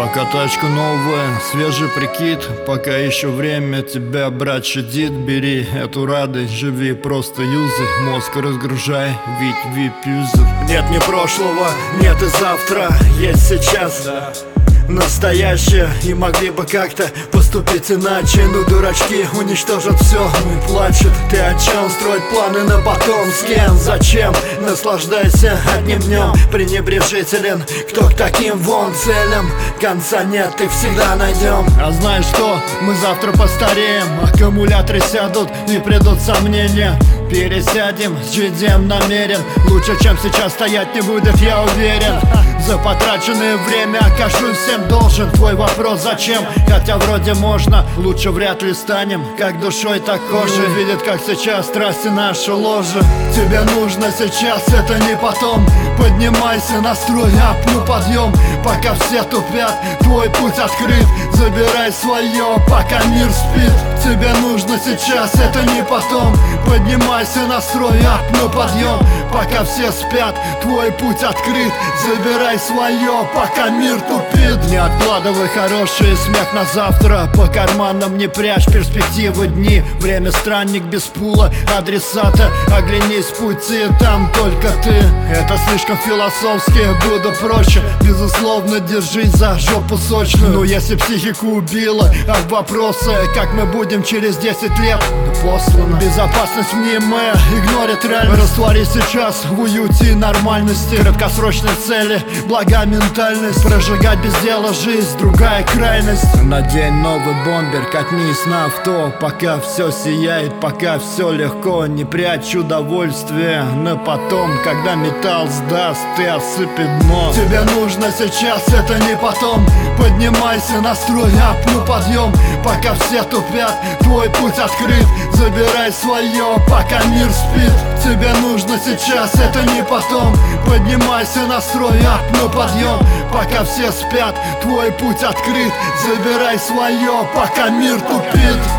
Пока тачка новая, свежий прикид. Пока еще время тебя, брат, щадит. Бери эту радость, живи, просто юзай. Мозг разгружай, ведь вип-юзер. Нет ни прошлого, нет и завтра, есть сейчас настоящее, и могли бы как-то поступить иначе. Но дурачки уничтожат все и плачут. Ты о чем? Строить планы на потом? С кем? Зачем? Наслаждайся одним днем. Пренебрежителен, кто к таким вон целям? Конца нет, ты всегда найдем. А знаешь что? Мы завтра постареем. Аккумуляторы сядут и придут сомнения. Пересядем, с GDM намерен. Лучше, чем сейчас стоять не будет, я уверен. За потраченное время окажусь всем должен. Твой вопрос зачем? Хотя вроде можно, лучше вряд ли станем. Как душой, так кожей. Видит, как сейчас страсти наши ложи. Тебе нужно сейчас, это не потом. Поднимайся, настрой, апну подъем. Пока все тупят, твой путь открыт. Забирай свое, пока мир спит. Тебе нужно сейчас, это не потом. Поднимайся, настрой, апну подъем. Пока все спят, твой путь открыт. Забирай свое, пока мир тупит. Не откладывай хороший смех на завтра. По карманам не прячь перспективы дни. Время странник без пула адресата. Оглянись в пути, там только ты. Это слишком философски, буду проще. Безусловно, держись за жопу сочную. Но если психику убило от вопроса, как мы будем через 10 лет, послано. Безопасность мнимая, игнорит реальность. Раствори сейчас в уюте и нормальности. Краткосрочные цели, блага ментальность. Прожигать без дела жизнь, другая крайность. Надень новый бомбер, катнись на авто. Пока все сияет, пока все легко. Не прячь удовольствие на потом. Когда металл сдаст, ты осыпи дно. Тебе нужно сейчас, это не потом. Поднимайся, настрой, апну подъем. Пока все тупят, твой путь открыт. Забирай свое, пока мир спит. Тебе нужно сейчас, это не потом. Поднимайся, настрой, апну подъем. Пока все спят, твой путь открыт. Забирай свое, пока мир тупит.